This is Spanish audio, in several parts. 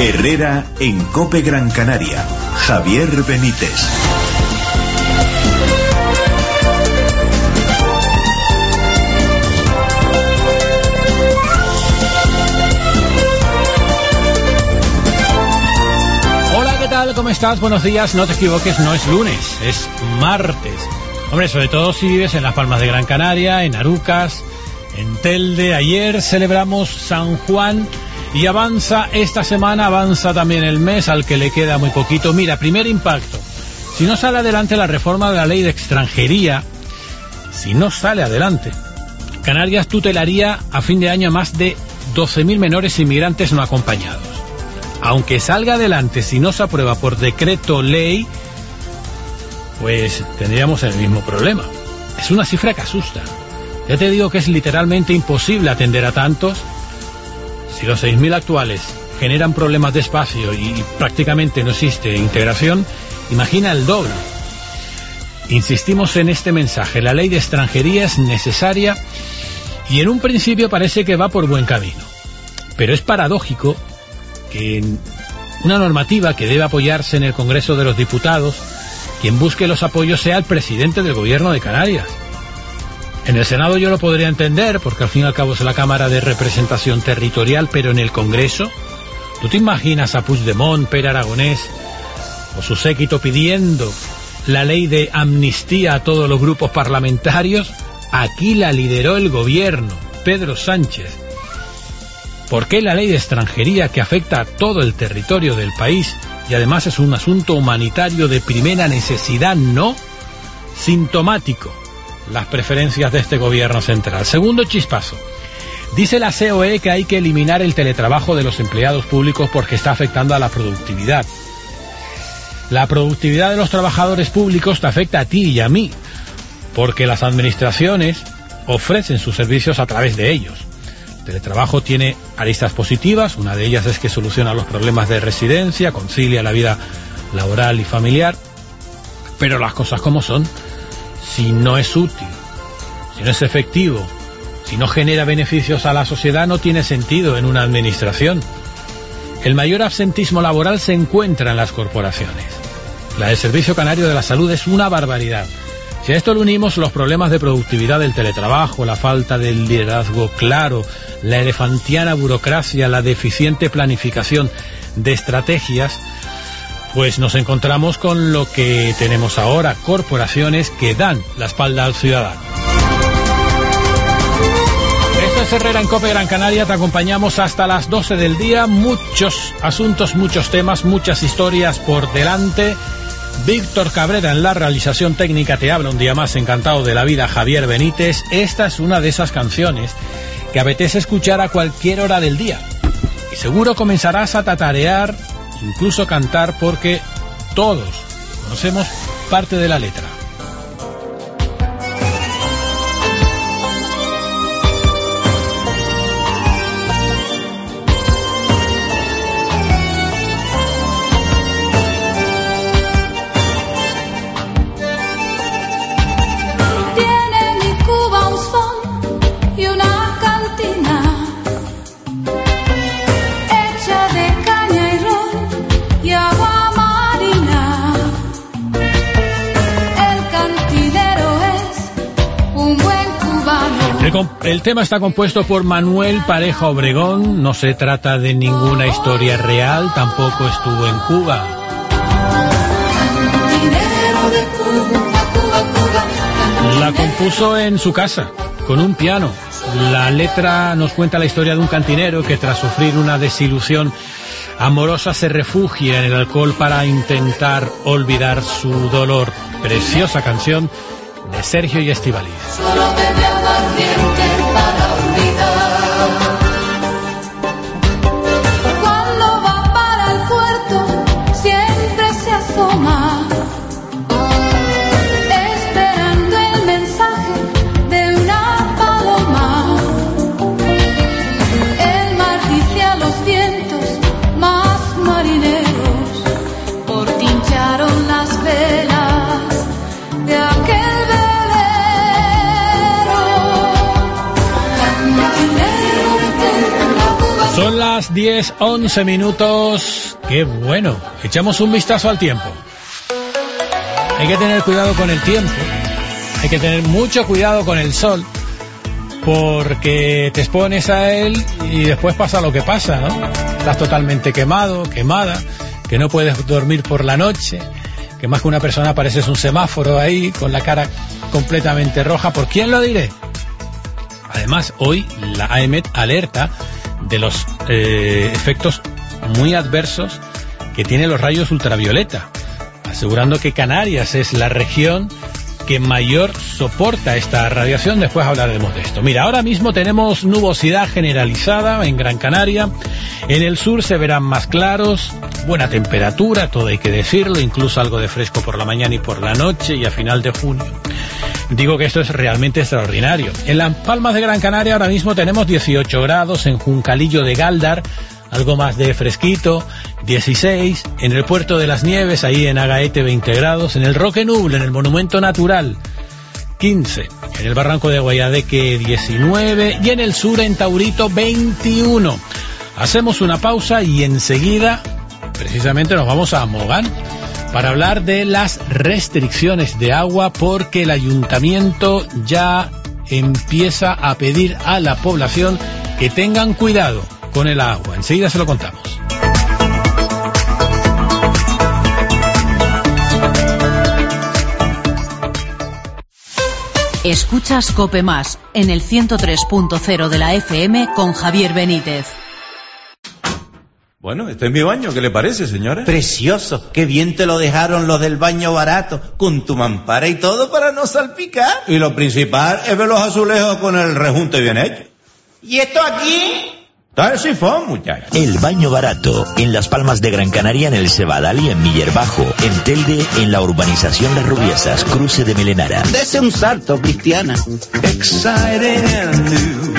Herrera en COPE Gran Canaria. Javier Benítez. Hola, ¿qué tal? ¿Cómo estás? Buenos días. No te equivoques, no es lunes, es martes. Hombre, sobre todo si vives en las Palmas de Gran Canaria, en Arucas, en Telde. Ayer celebramos San Juan y avanza esta semana, avanza también el mes al que le queda muy poquito. Mira, primer impacto. Si no sale adelante la reforma de la ley de extranjería, si no sale adelante, Canarias tutelaría a fin de año a más de 12.000 menores inmigrantes no acompañados. Aunque salga adelante, si no se aprueba por decreto ley, pues tendríamos el mismo problema. Es una cifra que asusta. Ya te digo que es literalmente imposible atender a tantos. Si los 6.000 actuales generan problemas de espacio y prácticamente no existe integración, imagina el doble. Insistimos en este mensaje. La ley de extranjería es necesaria y en un principio parece que va por buen camino. Pero es paradójico que en una normativa que debe apoyarse en el Congreso de los Diputados, quien busque los apoyos sea el presidente del Gobierno de Canarias. En el Senado yo lo podría entender, porque al fin y al cabo es la Cámara de Representación Territorial, pero en el Congreso, ¿tú te imaginas a Puigdemont, Pere Aragonés o su séquito pidiendo la ley de amnistía a todos los grupos parlamentarios? Aquí la lideró el Gobierno, Pedro Sánchez. ¿Por qué la ley de extranjería, que afecta a todo el territorio del país y además es un asunto humanitario de primera necesidad, no? Sintomático las preferencias de este gobierno central. Segundo chispazo. Dice la COE que hay que eliminar el teletrabajo de los empleados públicos porque está afectando a la productividad. La productividad de los trabajadores públicos te afecta a ti y a mí, porque las administraciones ofrecen sus servicios a través de ellos. El teletrabajo tiene aristas positivas, una de ellas es que soluciona los problemas de residencia, concilia la vida laboral y familiar, pero las cosas como son. Si no es útil, si no es efectivo, si no genera beneficios a la sociedad, no tiene sentido en una administración. El mayor absentismo laboral se encuentra en las corporaciones. La del Servicio Canario de la Salud es una barbaridad. Si a esto le unimos los problemas de productividad del teletrabajo, la falta del liderazgo claro, la elefantiana burocracia, la deficiente planificación de estrategias, pues nos encontramos con lo que tenemos ahora, corporaciones que dan la espalda al ciudadano. Esto es Herrera en COPE Gran Canaria, te acompañamos hasta las 12 del día, muchos asuntos, muchos temas, muchas historias por delante. Víctor Cabrera en la realización técnica, te habla un día más, encantado de la vida, Javier Benítez. Esta es una de esas canciones que apetece escuchar a cualquier hora del día. Y seguro comenzarás a tatarear, incluso cantar, porque todos conocemos parte de la letra. El tema está compuesto por Manuel Pareja Obregón, no se trata de ninguna historia real, tampoco estuvo en Cuba. La compuso en su casa, con un piano. La letra nos cuenta la historia de un cantinero que tras sufrir una desilusión amorosa se refugia en el alcohol para intentar olvidar su dolor. Preciosa canción de Sergio y Estíbaliz. Solo bebe aguardiente para olvidar. Cuando va para el puerto siempre se asoma, esperando el mensaje de una paloma. El mar dice a los vientos más marineros, por ti hincharon las velas de aquel bebé. las 10, 11 minutos. ¡Qué bueno! Echamos un vistazo al tiempo. Hay que tener cuidado con el tiempo. Hay que tener mucho cuidado con el sol, porque te expones a él y después pasa lo que pasa, ¿no? Estás totalmente quemado, quemada, que no puedes dormir por la noche, que más que una persona pareces un semáforo ahí, con la cara completamente roja. ¿Por quién lo diré? Además, hoy la AEMET alerta de los efectos muy adversos que tienen los rayos ultravioleta, asegurando que Canarias es la región que mayor soporta esta radiación. Después hablaremos de esto. Mira, ahora mismo tenemos nubosidad generalizada en Gran Canaria. En el sur se verán más claros, buena temperatura, todo hay que decirlo, incluso algo de fresco por la mañana y por la noche y a final de junio. Digo que esto es realmente extraordinario. En Las Palmas de Gran Canaria ahora mismo tenemos 18 grados, en Juncalillo de Gáldar algo más de fresquito, 16, en el Puerto de las Nieves, ahí en Agaete 20 grados, en el Roque Nuble, en el Monumento Natural 15, en el Barranco de Guayadeque 19 y en el sur en Taurito 21. Hacemos una pausa y enseguida precisamente nos vamos a Mogán para hablar de las restricciones de agua, porque el ayuntamiento ya empieza a pedir a la población que tengan cuidado con el agua. Enseguida se lo contamos. Escuchas COPE Más en el 103.0 de la FM con Javier Benítez. Bueno, este es mi baño, ¿qué le parece, señora? Precioso, qué bien te lo dejaron los del baño barato, con tu mampara y todo para no salpicar. Y lo principal es ver los azulejos con el rejunte bien hecho. ¿Y esto aquí? Está el sifón, muchacho. El baño barato, en Las Palmas de Gran Canaria, en el Cebadal y en Miller Bajo. En Telde, en la urbanización Las Rubiesas, cruce de Melenara. Dese un salto, Cristiana. Exciting and new.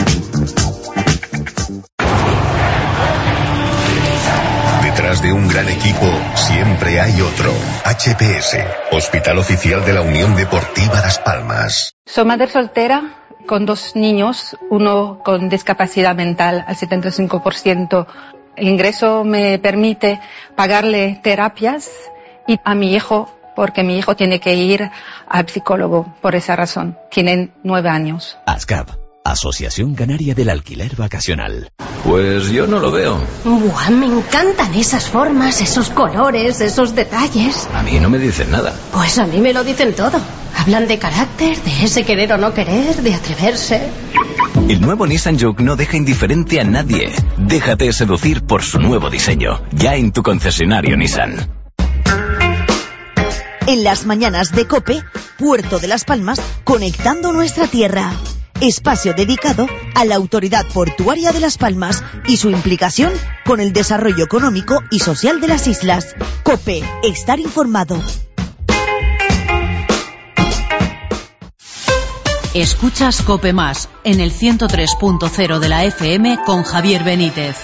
Detrás de un gran equipo siempre hay otro. HPS, Hospital Oficial de la Unión Deportiva Las Palmas. Soy madre soltera con 2 niños, uno con discapacidad mental al 75%. El ingreso me permite pagarle terapias y a mi hijo, porque mi hijo tiene que ir al psicólogo por esa razón. Tienen 9 años. ASCAP, Asociación Canaria del Alquiler Vacacional. Pues yo no lo veo. ¡Buah! Me encantan esas formas, esos colores, esos detalles. A mí no me dicen nada. Pues a mí me lo dicen todo. Hablan de carácter, de ese querer o no querer, de atreverse. El nuevo Nissan Juke no deja indiferente a nadie. Déjate seducir por su nuevo diseño. Ya en tu concesionario Nissan. En las mañanas de COPE, Puerto de Las Palmas, conectando nuestra tierra. Espacio dedicado a la Autoridad Portuaria de Las Palmas y su implicación con el desarrollo económico y social de las islas. COPE, estar informado. Escuchas COPE Más en el 103.0 de la FM con Javier Benítez.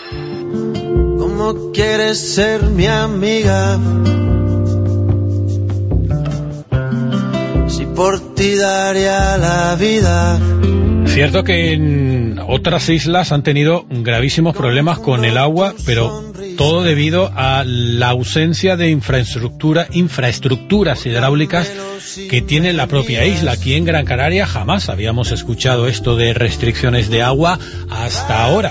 ¿Cómo quieres ser mi amiga? Si por ti daría la vida. Cierto que en otras islas han tenido gravísimos problemas con el agua, pero todo debido a la ausencia de infraestructuras hidráulicas que tiene la propia isla. Aquí en Gran Canaria jamás habíamos escuchado esto de restricciones de agua hasta ahora.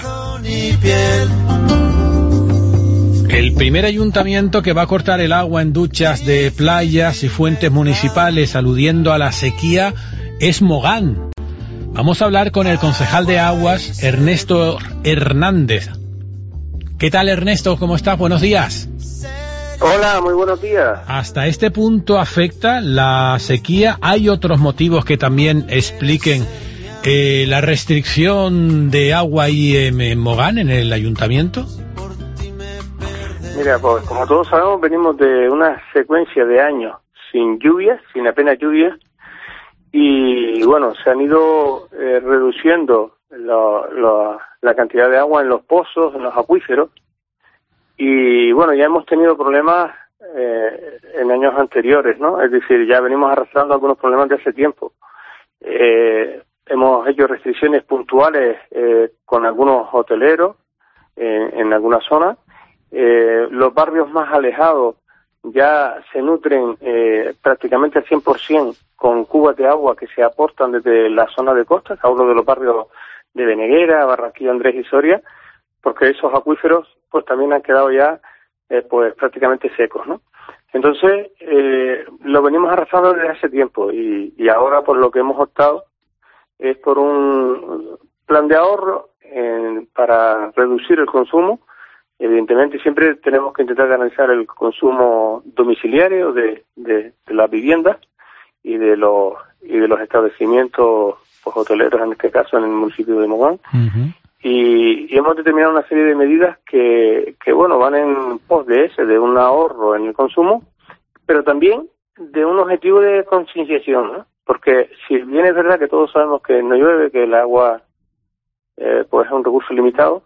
El primer ayuntamiento que va a cortar el agua en duchas de playas y fuentes municipales aludiendo a la sequía es Mogán. Vamos a hablar con el concejal de Aguas, Ernesto Hernández. ¿Qué tal, Ernesto? ¿Cómo estás? Buenos días. Hola, muy buenos días. ¿Hasta este punto afecta la sequía? ¿Hay otros motivos que también expliquen la restricción de agua ahí en Mogán, en el ayuntamiento? Mira, pues como todos sabemos, venimos de una secuencia de años sin lluvias, sin apenas lluvias, y bueno, se han ido reduciendo la cantidad de agua en los pozos, en los acuíferos, y bueno, ya hemos tenido problemas en años anteriores, ¿no? Es decir, ya venimos arrastrando algunos problemas de hace tiempo. Hemos hecho restricciones puntuales con algunos hoteleros, en algunas zonas. Los barrios más alejados ya se nutren prácticamente al 100% con cubas de agua que se aportan desde la zona de costa. Hablo de los barrios de Beneguera, Barranquilla, Andrés y Soria, porque esos acuíferos pues también han quedado ya pues prácticamente secos, ¿no? Entonces lo venimos arrastrando desde hace tiempo y ahora por lo que hemos optado es por un plan de ahorro para reducir el consumo. Evidentemente siempre tenemos que intentar garantizar el consumo domiciliario de las viviendas y de los establecimientos pues, hoteleros, en este caso en el municipio de Mogán. Uh-huh. Y hemos determinado una serie de medidas que bueno, van en pos de un ahorro en el consumo, pero también de un objetivo de concienciación, ¿no? Porque si bien es verdad que todos sabemos que no llueve, que el agua pues es un recurso limitado,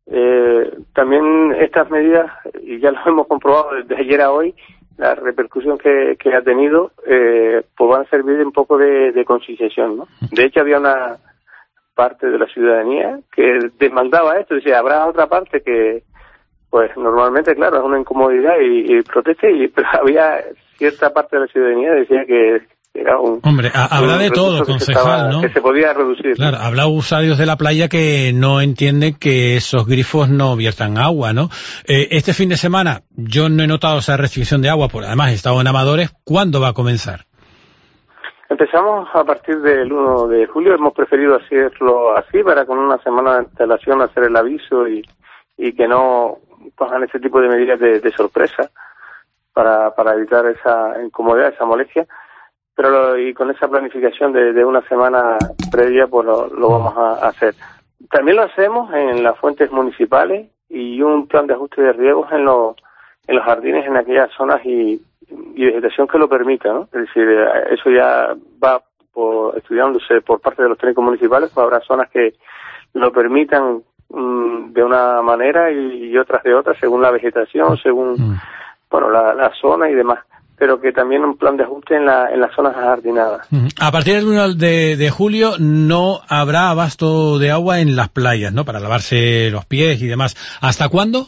también estas medidas, y ya lo hemos comprobado desde ayer a hoy, la repercusión que ha tenido, pues van a servir un poco de concienciación, ¿no? De hecho, había una parte de la ciudadanía que demandaba esto, decía, habrá otra parte que, pues normalmente, claro, es una incomodidad y protesta, pero había cierta parte de la ciudadanía que decía que era habla de todo, concejal, ¿no? Que se podía reducir. Claro, habla usuarios de la playa que no entienden que esos grifos no viertan agua, ¿no? Este fin de semana yo no he notado esa restricción de agua, además he estado en Amadores. ¿Cuándo va a comenzar? Empezamos a partir del 1 de julio, hemos preferido hacerlo así para con una semana de antelación hacer el aviso y que no cojan ese tipo de medidas de sorpresa para evitar esa incomodidad, esa molestia. Pero y con esa planificación de una semana previa, pues lo vamos a hacer. También lo hacemos en las fuentes municipales y un plan de ajuste de riegos en los jardines, en aquellas zonas y vegetación que lo permita, ¿no? Es decir, eso ya va estudiándose por parte de los técnicos municipales, pues habrá zonas que lo permitan de una manera y otras de otra, según la vegetación, según la zona y demás. Pero que también un plan de ajuste en las zonas ajardinadas. A partir del 1 de julio no habrá abasto de agua en las playas, ¿no? Para lavarse los pies y demás. ¿Hasta cuándo?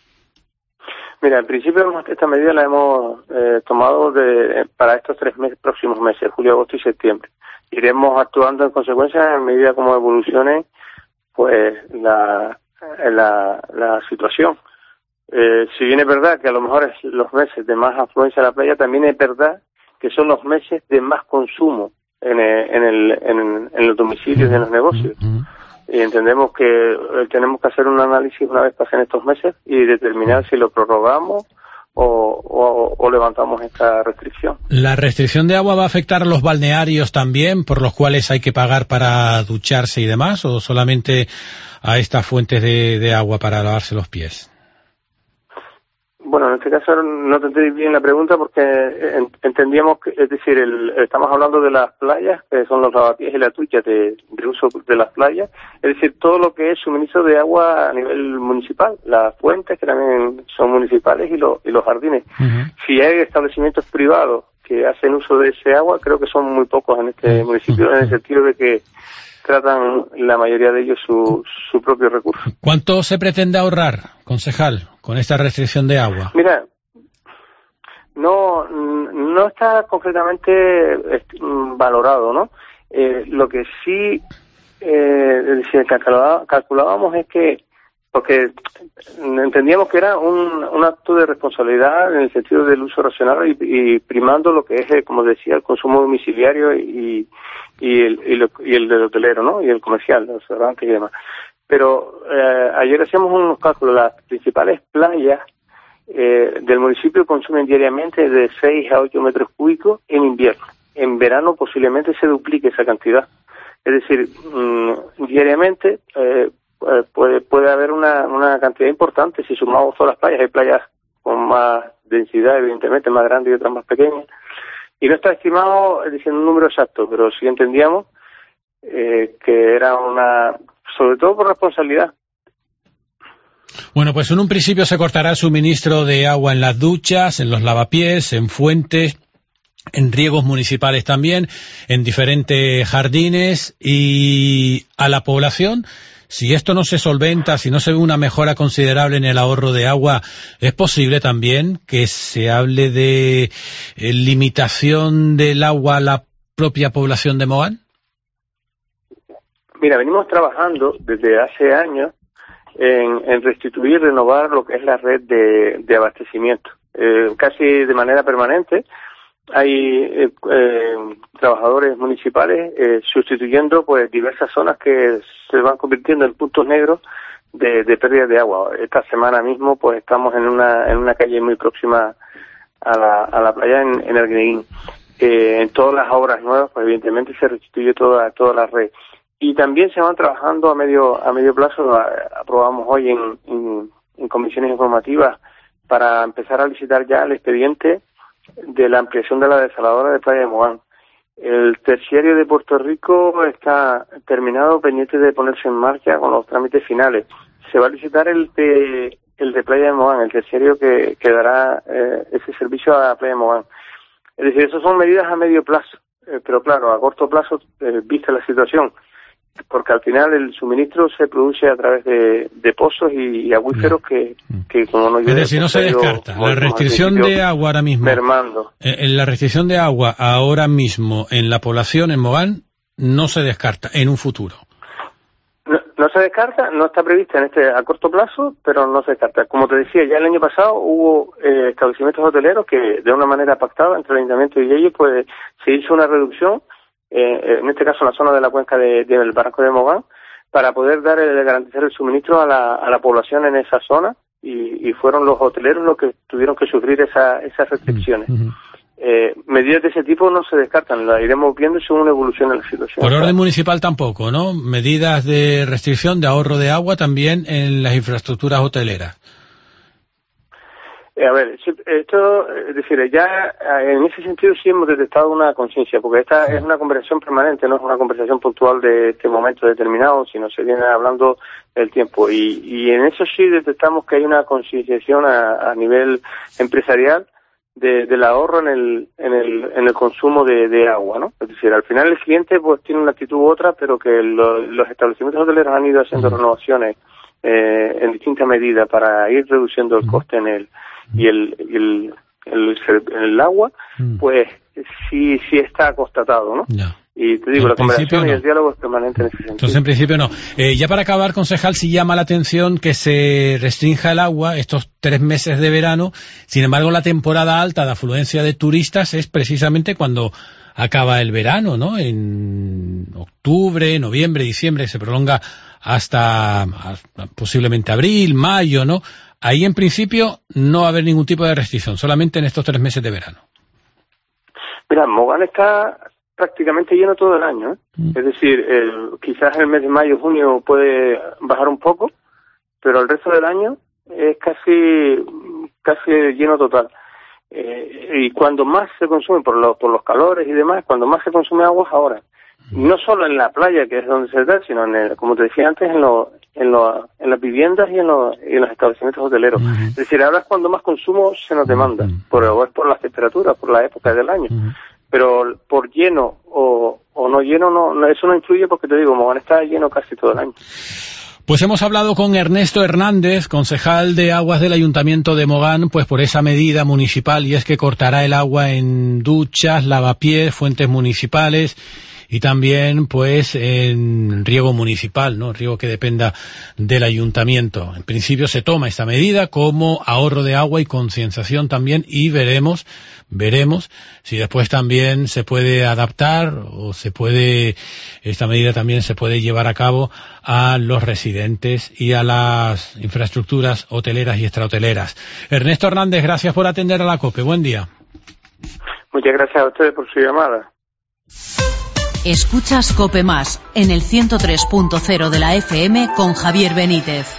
Mira, en principio esta medida la hemos tomado para estos 3 próximos meses, julio, agosto y septiembre. Iremos actuando en consecuencia en medida como evolucione pues la situación. Si bien es verdad que a lo mejor es los meses de más afluencia a la playa, también es verdad que son los meses de más consumo en los domicilios y en los negocios. Y entendemos que tenemos que hacer un análisis una vez pasen estos meses y determinar si lo prorrogamos o levantamos esta restricción. ¿La restricción de agua va a afectar a los balnearios también, por los cuales hay que pagar para ducharse y demás, o solamente a estas fuentes de agua para lavarse los pies? Bueno, en este caso no te entendí bien la pregunta porque entendíamos que, es decir, estamos hablando de las playas, que son los lavapiés y las duchas de uso de las playas, es decir, todo lo que es suministro de agua a nivel municipal, las fuentes que también son municipales y los jardines. Uh-huh. Si hay establecimientos privados que hacen uso de ese agua, creo que son muy pocos en este municipio, en el sentido de que tratan la mayoría de ellos su propio recurso. ¿Cuánto se pretende ahorrar, concejal, con esta restricción de agua? Mira, no está concretamente valorado, ¿no? Lo que sí calculábamos es que, porque entendíamos que era un acto de responsabilidad en el sentido del uso racional y primando lo que es, como decía, el consumo domiciliario y el del hotelero, ¿no? Y el comercial, los restaurantes y demás. Pero ayer hacíamos unos cálculos. Las principales playas del municipio consumen diariamente de 6 a 8 metros cúbicos en invierno. En verano posiblemente se duplique esa cantidad. Es decir, diariamente puede haber una cantidad importante si sumamos todas las playas. Hay playas con más densidad, evidentemente, más grandes y otras más pequeñas. Y no está estimado, es decir, un número exacto, pero sí entendíamos que era sobre todo por responsabilidad. Bueno, pues en un principio se cortará el suministro de agua en las duchas, en los lavapiés, en fuentes, en riegos municipales también, en diferentes jardines, y a la población Si esto no se solventa, si no se ve una mejora considerable en el ahorro de agua, ¿es posible también que se hable de limitación del agua a la propia población de Mogán? Mira, venimos trabajando desde hace años en restituir, renovar lo que es la red de abastecimiento. Casi de manera permanente hay trabajadores municipales sustituyendo pues diversas zonas que se van convirtiendo en puntos negros de pérdida de agua. Esta semana mismo pues estamos en una calle muy próxima a la playa en Arguineguín. En todas las obras nuevas pues evidentemente se restituye toda la red. Y también se van trabajando a medio plazo. Aprobamos hoy en comisiones informativas para empezar a licitar ya el expediente de la ampliación de la desaladora de Playa de Mogán. El terciario de Puerto Rico está terminado, pendiente de ponerse en marcha con los trámites finales. Se va a licitar el de Playa de Mogán, el terciario que dará ese servicio a Playa de Mogán. Es decir, esas son medidas a medio plazo, pero claro, a corto plazo, vista la situación, porque al final el suministro se produce a través de pozos y acuíferos que como no llueve... Es decir, no se descarta. La restricción de agua ahora mismo... Mermando. La restricción de agua ahora mismo en la población, en Mogán, no se descarta en un futuro. No se descarta, no está prevista a corto plazo, pero no se descarta. Como te decía, ya el año pasado hubo establecimientos hoteleros que de una manera pactada entre el ayuntamiento y ellos, pues se hizo una reducción, en este caso en la zona de la cuenca del barranco de Mogán, para poder garantizar el suministro a la población en esa zona, y fueron los hoteleros los que tuvieron que sufrir esas restricciones. Medidas de ese tipo no se descartan, las iremos viendo según evolucione la situación. Por orden municipal tampoco, ¿no? Medidas de restricción, de ahorro de agua también en las infraestructuras hoteleras. A ver, esto, es decir, ya en ese sentido sí hemos detectado una conciencia, porque esta es una conversación permanente, no es una conversación puntual de este momento determinado, sino se viene hablando del tiempo. Y en eso sí detectamos que hay una concienciación a nivel empresarial del ahorro en el consumo de agua, ¿no? Es decir, al final el cliente pues tiene una actitud u otra, pero que los establecimientos hoteleros han ido haciendo renovaciones en distintas medidas para ir reduciendo el coste en el agua, pues sí está constatado, ¿no? Ya. Y te digo, la conversación y el diálogo es permanente en ese sentido. Entonces, en principio no. Ya para acabar, concejal, sí llama la atención que se restrinja el agua estos 3 meses de verano. Sin embargo, la temporada alta de afluencia de turistas es precisamente cuando acaba el verano, ¿no? En octubre, noviembre, diciembre, se prolonga hasta posiblemente abril, mayo, ¿no? Ahí, en principio, no va a haber ningún tipo de restricción, solamente en estos 3 meses de verano. Mira, Mogán está prácticamente lleno todo el año, ¿eh? Es decir, quizás el mes de mayo, junio puede bajar un poco, pero el resto del año es casi lleno total. Y cuando más se consume por los calores y demás, cuando más se consume agua es ahora. No solo en la playa, que es donde se da, sino como te decía antes, en las viviendas y en los establecimientos hoteleros. Es decir, ahora es cuando más consumo se nos demanda, por las temperaturas, por la época del año. Pero por lleno o no lleno, eso no influye, porque te digo, Mogán está lleno casi todo el año. Pues hemos hablado con Ernesto Hernández, concejal de Aguas del Ayuntamiento de Mogán, pues por esa medida municipal, y es que cortará el agua en duchas, lavapiés, fuentes municipales y también pues en riego municipal, ¿no? Riego que dependa del ayuntamiento. En principio se toma esta medida como ahorro de agua y concienciación también, y veremos si después también se puede adaptar o esta medida también se puede llevar a cabo a los residentes y a las infraestructuras hoteleras y extrahoteleras. Ernesto Hernández, gracias por atender a la COPE. Buen día. Muchas gracias a ustedes por su llamada. Escuchas COPE Más en el 103.0 de la FM con Javier Benítez.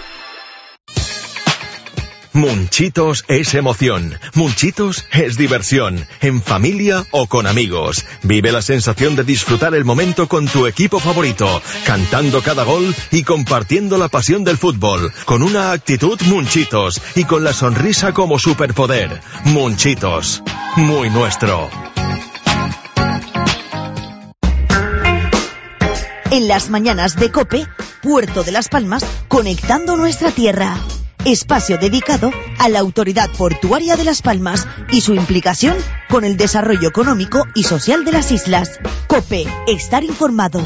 Munchitos es emoción, Munchitos es diversión, en familia o con amigos. Vive la sensación de disfrutar el momento con tu equipo favorito, cantando cada gol y compartiendo la pasión del fútbol, con una actitud Munchitos y con la sonrisa como superpoder. Munchitos, muy nuestro. En las mañanas de COPE, Puerto de las Palmas, conectando nuestra tierra. Espacio dedicado a la Autoridad Portuaria de Las Palmas y su implicación con el desarrollo económico y social de las islas. COPE, estar informado.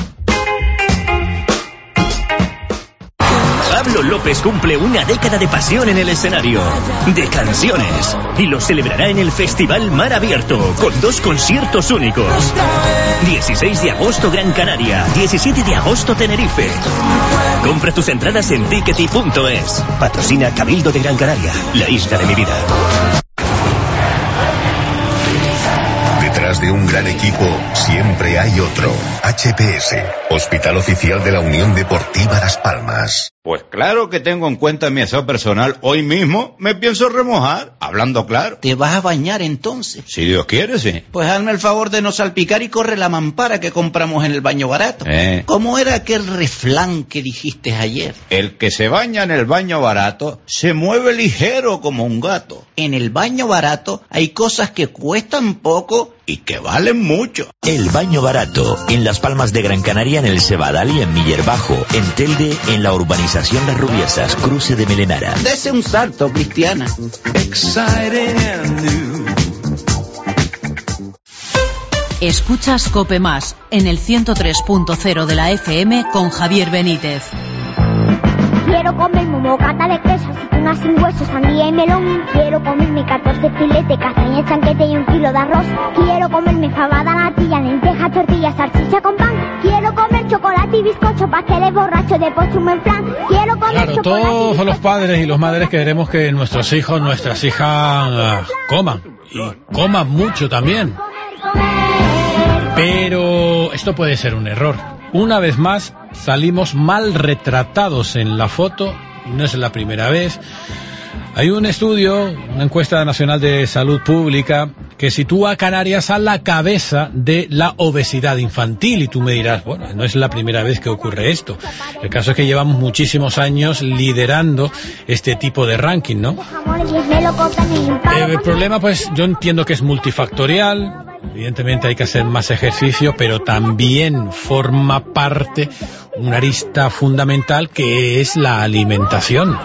Pablo López cumple una década de pasión en el escenario, de canciones, y lo celebrará en el Festival Mar Abierto, con 2 conciertos únicos. 16 de agosto Gran Canaria, 17 de agosto Tenerife. Compra tus entradas en tickety.es. Patrocina Cabildo de Gran Canaria, la isla de mi vida. Detrás de un gran equipo siempre hay otro. HPS, Hospital Oficial de la Unión Deportiva Las Palmas. Pues claro que tengo en cuenta mi aseo personal. Hoy mismo me pienso remojar, hablando claro. ¿Te vas a bañar entonces? Si Dios quiere, sí. Pues hazme el favor de no salpicar y corre la mampara que compramos en el baño barato. ¿Cómo era aquel refrán que dijiste ayer? El que se baña en el baño barato se mueve ligero como un gato. En el baño barato hay cosas que cuestan poco y que valen mucho. El baño barato, en Las Palmas de Gran Canaria, en el Cebadal y en Miller Bajo, en Telde, en la urbanización Las Rubiesas, cruce de Melenara. Dese un salto, Cristiana. Escuchas COPE Más, en el 103.0 de la FM con Javier Benítez. Quiero comerme un bocata de queso, aceitunas sin hueso, sandía y melón. Quiero comerme 14 filetes, castaña, chanquete y 1 kilo de arroz. Quiero comerme fabada, natilla, lenteja, tortilla, salchicha con pan. Quiero comer chocolate y bizcocho, pasteles borrachos de postre un buen flan. Quiero comer chocolate. Todos los padres y los madres queremos que nuestros hijos, nuestras hijas coman. Y coman mucho también. Pero esto puede ser un error. Una vez más, salimos mal retratados en la foto, y no es la primera vez. Hay un estudio, una encuesta nacional de salud pública, que sitúa a Canarias a la cabeza de la obesidad infantil. Y tú me dirás, bueno, no es la primera vez que ocurre esto. El caso es que llevamos muchísimos años liderando este tipo de ranking, ¿no? El problema, pues, yo entiendo que es multifactorial. Evidentemente hay que hacer más ejercicio, pero también forma parte una arista fundamental que es la alimentación.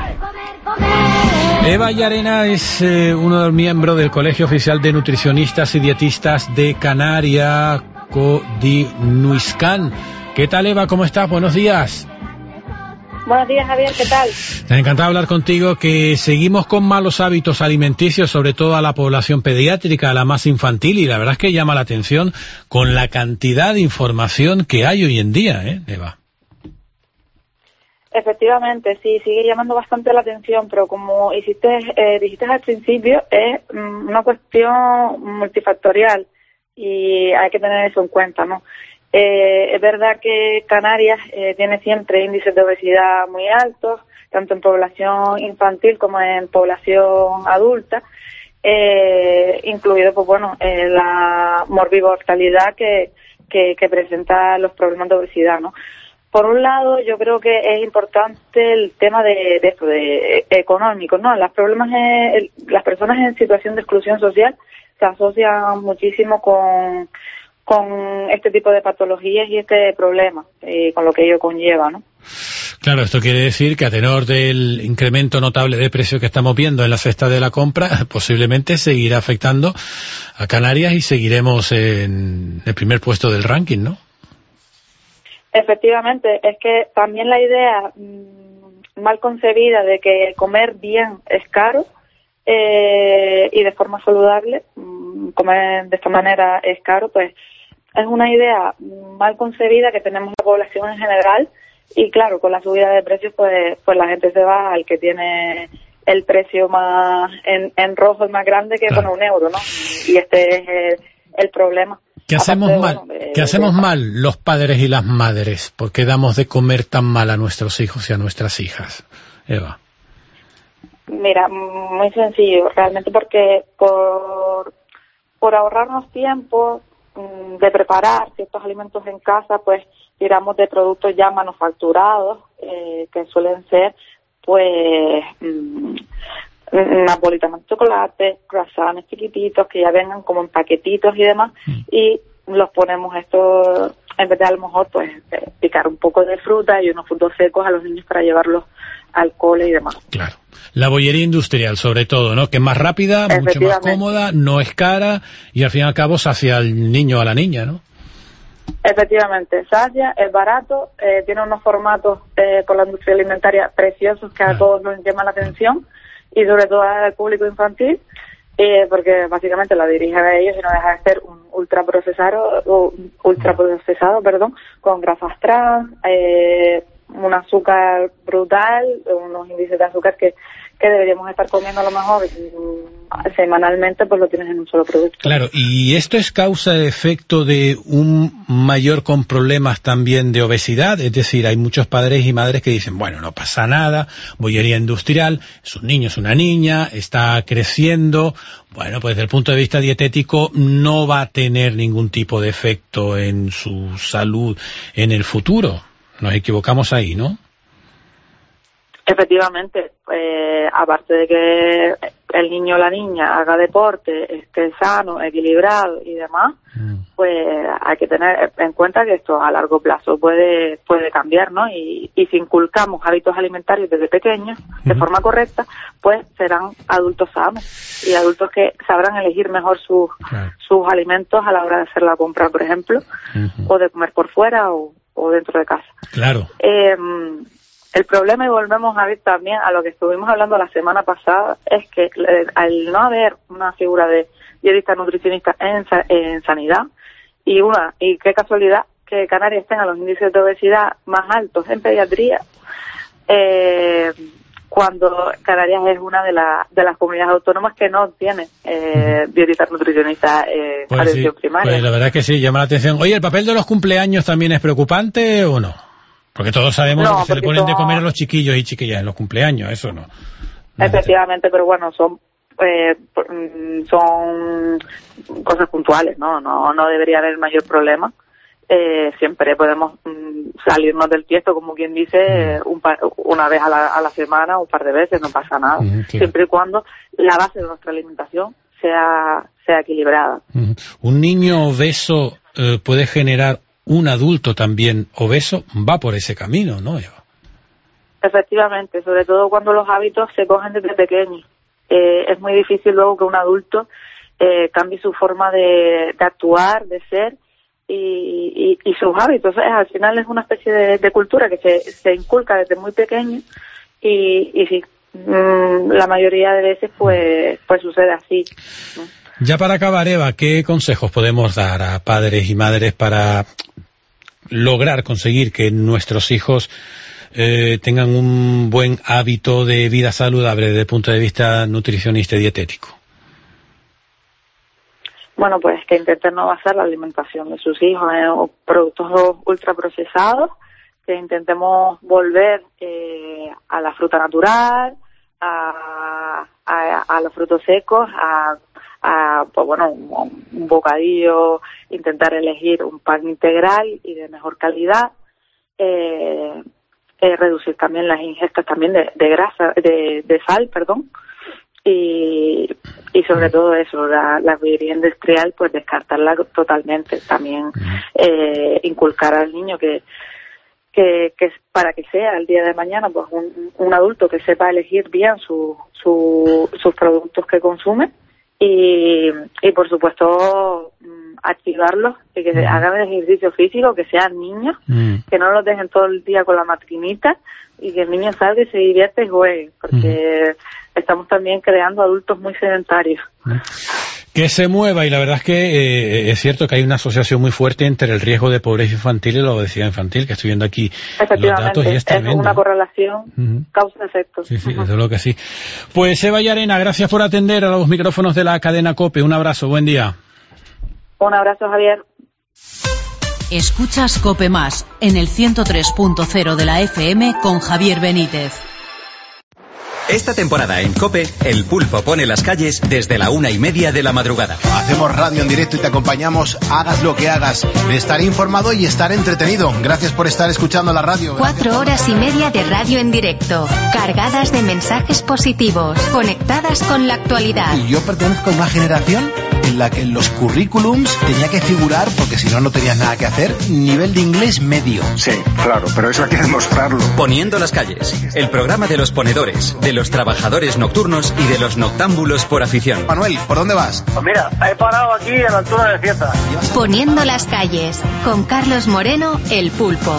Eva Llarena es uno de los miembros del Colegio Oficial de Nutricionistas y Dietistas de Canarias, CODINUISCAN. ¿Qué tal, Eva? ¿Cómo estás? Buenos días. Buenos días, Javier, ¿qué tal? Me ha encantado hablar contigo, que seguimos con malos hábitos alimenticios, sobre todo a la población pediátrica, a la más infantil, y la verdad es que llama la atención con la cantidad de información que hay hoy en día, Eva. Efectivamente, sí, sigue llamando bastante la atención, pero como dijiste al principio, es una cuestión multifactorial y hay que tener eso en cuenta, ¿no? Es verdad que Canarias tiene siempre índices de obesidad muy altos, tanto en población infantil como en población adulta, incluido, pues bueno, la morbi-mortalidad que presenta los problemas de obesidad, ¿no? Por un lado, yo creo que es importante el tema de económico, ¿no? Las personas en situación de exclusión social se asocian muchísimo con este tipo de patologías y este problema, con lo que ello conlleva, ¿no? Claro, esto quiere decir que a tenor del incremento notable de precio que estamos viendo en la cesta de la compra, posiblemente seguirá afectando a Canarias y seguiremos en el primer puesto del ranking, ¿no? Efectivamente, es que también la idea mal concebida de que comer bien es caro y de forma saludable, comer de esta manera es caro, pues es una idea mal concebida que tenemos la población en general, y claro, con la subida de precios pues la gente se va al que tiene el precio más en rojo y más grande, que con €1, ¿no? Y este es el problema. ¿Qué hacemos mal? ¿Qué hacemos mal los padres y las madres? ¿Por qué damos de comer tan mal a nuestros hijos y a nuestras hijas, Eva? Mira, muy sencillo, realmente porque por ahorrarnos tiempo de preparar ciertos alimentos en casa, pues tiramos de productos ya manufacturados, que suelen ser, pues, napolitanos de chocolate, croissants chiquititos que ya vengan como en paquetitos y demás, y los ponemos estos en vez de a lo mejor pues picar un poco de fruta y unos frutos secos a los niños para llevarlos al cole y demás. Claro. La bollería industrial, sobre todo, ¿no? Que es más rápida, mucho más cómoda, no es cara y al fin y al cabo sacia al niño o a la niña, ¿no? Efectivamente, sacia, es barato, tiene unos formatos por la industria alimentaria preciosos que a todos nos llaman la atención y sobre todo al público infantil, porque básicamente la dirigen a ellos y no deja de ser un ultraprocesado, con grasas trans, un azúcar brutal, unos índices de azúcar que deberíamos estar comiendo a lo mejor semanalmente, pues lo tienes en un solo producto. Claro, y esto es causa-efecto de un mayor con problemas también de obesidad, es decir, hay muchos padres y madres que dicen, bueno, no pasa nada, bollería industrial, es un niño, es una niña, está creciendo, bueno, pues desde el punto de vista dietético no va a tener ningún tipo de efecto en su salud en el futuro. Nos equivocamos ahí, ¿no? Efectivamente, aparte de que el niño o la niña haga deporte, esté sano, equilibrado y demás, pues hay que tener en cuenta que esto a largo plazo puede cambiar, ¿no? Y si inculcamos hábitos alimentarios desde pequeños, de forma correcta, pues serán adultos sanos y adultos que sabrán elegir mejor sus alimentos a la hora de hacer la compra, por ejemplo, o de comer por fuera o dentro de casa. Claro. El problema, y volvemos a ver también a lo que estuvimos hablando la semana pasada, es que al no haber una figura de dietista nutricionista en sanidad, y qué casualidad que Canarias tenga los índices de obesidad más altos en pediatría, cuando Canarias es una de las comunidades autónomas que no tiene dietista nutricionista pues atención primaria. Pues la verdad que sí, llama la atención. Oye, ¿el papel de los cumpleaños también es preocupante o no? Porque todos sabemos lo que se le ponen de comer a los chiquillos y chiquillas en los cumpleaños, eso no. Efectivamente, pero bueno, son cosas puntuales, no debería haber mayor problema. Siempre podemos salirnos del tiesto, como quien dice, una vez a la semana, un par de veces, no pasa nada. Claro. Siempre y cuando la base de nuestra alimentación sea equilibrada. Un niño obeso puede generar un adulto también obeso, va por ese camino, ¿no, Eva? Efectivamente, sobre todo cuando los hábitos se cogen desde pequeños. Es muy difícil luego que un adulto cambie su forma de actuar, de ser y sus hábitos. Al final es una especie de cultura que se inculca desde muy pequeño y sí, la mayoría de veces pues sucede así, ¿no? Ya para acabar, Eva, ¿qué consejos podemos dar a padres y madres para lograr conseguir que nuestros hijos tengan un buen hábito de vida saludable desde el punto de vista nutricionista y dietético? Bueno, pues que intenten no basar la alimentación de sus hijos en productos ultraprocesados, que intentemos volver a la fruta natural, a los frutos secos, pues bueno, un bocadillo, intentar elegir un pan integral y de mejor calidad, reducir también las ingestas también de grasa, de sal, perdón, y sobre todo eso, la bollería industrial, pues descartarla totalmente. También inculcar al niño que para que sea el día de mañana pues un adulto que sepa elegir bien sus productos que consume y por supuesto activarlos y que hagan ejercicio físico, que sean niños, que no los dejen todo el día con la maquinita y que el niño salga y se divierte y juegue, porque estamos también creando adultos muy sedentarios. Que se mueva, y la verdad es que es cierto que hay una asociación muy fuerte entre el riesgo de pobreza infantil y la obesidad infantil, que estoy viendo aquí los datos y es tremendo. Es una correlación causa-efecto. Sí, desde luego que sí. Pues Eva Llarena, gracias por atender a los micrófonos de la cadena COPE. Un abrazo, buen día. Un abrazo, Javier. Escuchas COPE Más en el 103.0 de la FM con Javier Benítez. Esta temporada en COPE, El Pulpo pone las calles desde la 1:30 de la madrugada. Hacemos radio en directo y te acompañamos, hagas lo que hagas. Estar informado y estar entretenido. Gracias por estar escuchando la radio. 4 horas y media de radio en directo, cargadas de mensajes positivos, conectadas con la actualidad. Y yo pertenezco a una generación en la que en los currículums tenía que figurar, porque si no, no tenías nada que hacer, nivel de inglés medio. Sí, claro, pero eso hay que demostrarlo. Poniendo las calles, el programa de los ponedores, de los trabajadores nocturnos y de los noctámbulos por afición. Manuel, ¿por dónde vas? Pues mira, he parado aquí a la altura de Fiesta. Poniendo las calles, con Carlos Moreno, El Pulpo.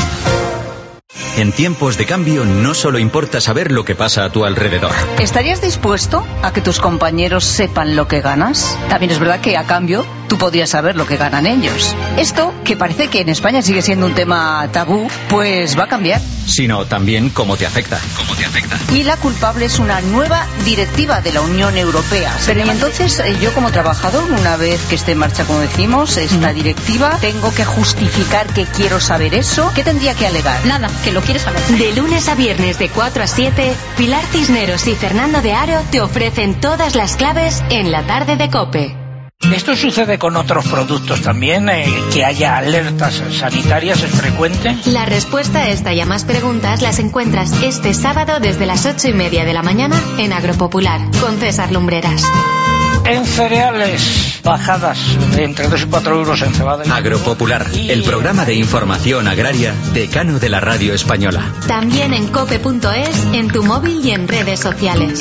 En tiempos de cambio no solo importa saber lo que pasa a tu alrededor. ¿Estarías dispuesto a que tus compañeros sepan lo que ganas? También es verdad que a cambio tú podrías saber lo que ganan ellos. Esto, que parece que en España sigue siendo un tema tabú, pues va a cambiar. Sino también cómo te afecta. Y la culpable es una nueva directiva de la Unión Europea. Pero y entonces yo como trabajador, una vez que esté en marcha, como decimos, esta directiva, tengo que justificar que quiero saber eso. ¿Qué tendría que alegar? Nada, que lo quieres saber. De lunes a viernes de 4 a 7, Pilar Cisneros y Fernando de Aro te ofrecen todas las claves en la tarde de COPE. ¿Esto sucede con otros productos también? ¿Que haya alertas sanitarias es frecuente? La respuesta a esta y a más preguntas las encuentras este sábado desde las 8:30 de la mañana en Agropopular, con César Lumbreras. En cereales, bajadas de entre 2 y 4 euros en cebada. Agropopular, el programa de información agraria decano de la radio española. También en cope.es, en tu móvil y en redes sociales.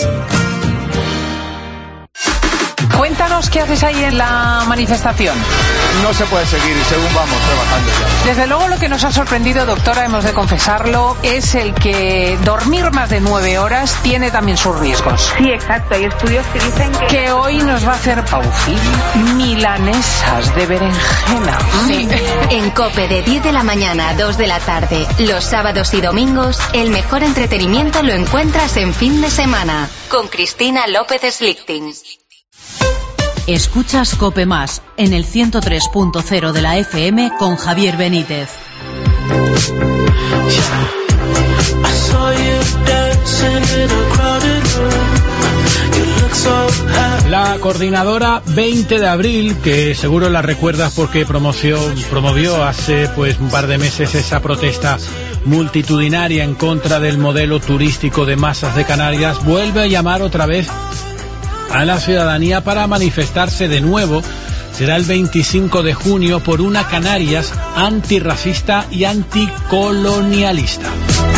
Cuéntanos qué haces ahí en la manifestación. No se puede seguir según vamos trabajando ya. Desde luego lo que nos ha sorprendido, doctora, hemos de confesarlo, es el que dormir más de 9 horas tiene también sus riesgos. Sí, exacto. Hay estudios que dicen que hoy nos va a hacer Paufil milanesas de berenjena. Sí. En COPE de 10 de la mañana a 2 de la tarde, los sábados y domingos, el mejor entretenimiento lo encuentras en Fin de Semana, con Cristina López Slichting. Escuchas COPE Más en el 103.0 de la FM con Javier Benítez. La coordinadora 20 de abril, que seguro la recuerdas porque promovió hace un par de meses esa protesta multitudinaria en contra del modelo turístico de masas de Canarias, vuelve a llamar otra vez a la ciudadanía para manifestarse de nuevo. Será el 25 de junio por una Canarias antirracista y anticolonialista.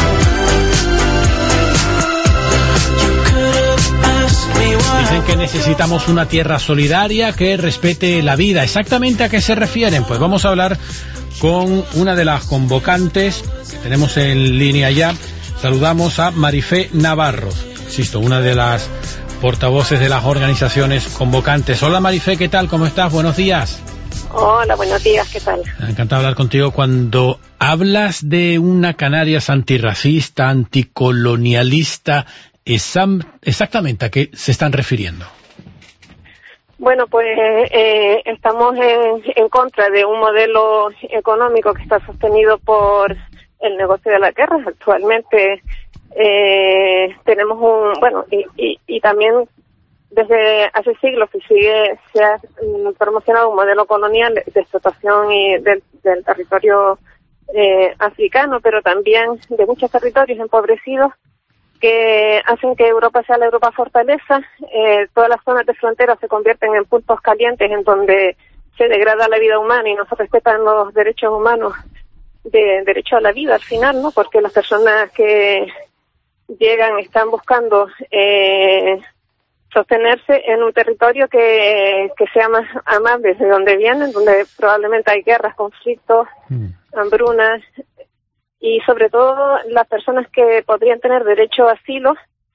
Dicen que necesitamos una tierra solidaria que respete la vida. ¿Exactamente a qué se refieren? Pues vamos a hablar con una de las convocantes que tenemos en línea ya. Saludamos a Marifé Navarro, insisto, una de las portavoces de las organizaciones convocantes. Hola Marifé, ¿qué tal? ¿Cómo estás? Buenos días. Hola, buenos días, ¿qué tal? Encantado de hablar contigo. Cuando hablas de una Canarias antirracista, anticolonialista, ¿exactamente a qué se están refiriendo? Bueno, pues estamos en contra de un modelo económico que está sostenido por el negocio de la tierra. Actualmente tenemos y también desde hace siglos se ha promocionado un modelo colonial de explotación y del territorio africano, pero también de muchos territorios empobrecidos que hacen que Europa sea la Europa fortaleza. Todas las zonas de frontera se convierten en puntos calientes en donde se degrada la vida humana y no se respetan los derechos humanos de derecho a la vida al final, ¿no? Porque las personas que llegan están buscando sostenerse en un territorio que sea más amable de donde vienen, donde probablemente hay guerras, conflictos, hambrunas, y sobre todo las personas que podrían tener derecho a asilo,